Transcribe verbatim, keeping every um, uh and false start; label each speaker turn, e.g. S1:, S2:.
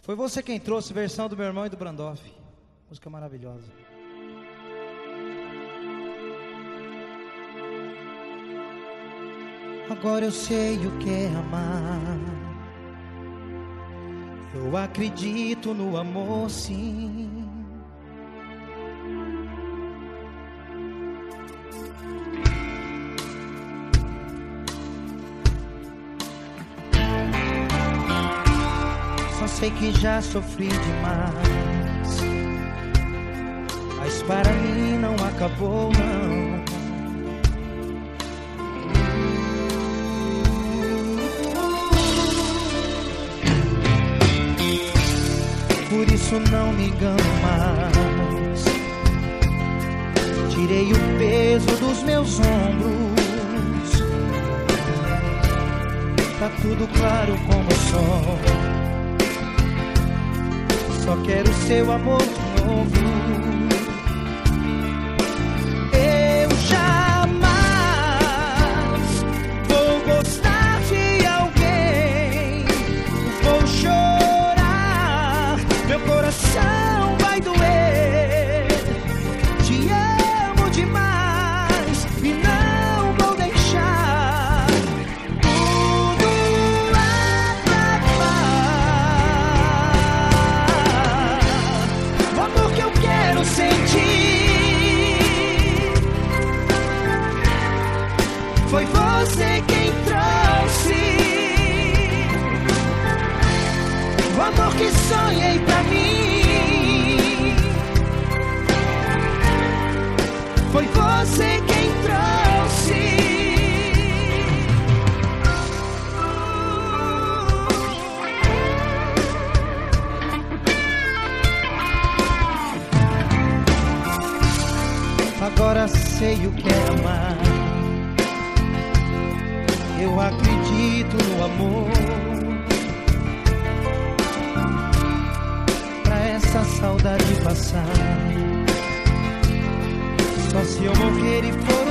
S1: Foi você quem trouxe versão do meu irmão e do Brandoff. Música maravilhosa. Agora eu sei o que é amar. Eu acredito no amor, sim. Só sei que já sofri demais, mas para mim não acabou, não. Por isso não me engano mais. Tirei o peso dos meus ombros. Tá tudo claro como o sol. Só quero seu amor de novo. Eu jamais vou gostar de alguém. Vou chorar, meu coração vai doer. Te amo demais e não vou deixar tudo acabar. O amor que eu quero sentir foi você quem trouxe. O amor que sonhei pra mim foi você quem trouxe. Agora sei o que é amar. Eu acredito no amor. Essa saudade passar, só se eu morrer e for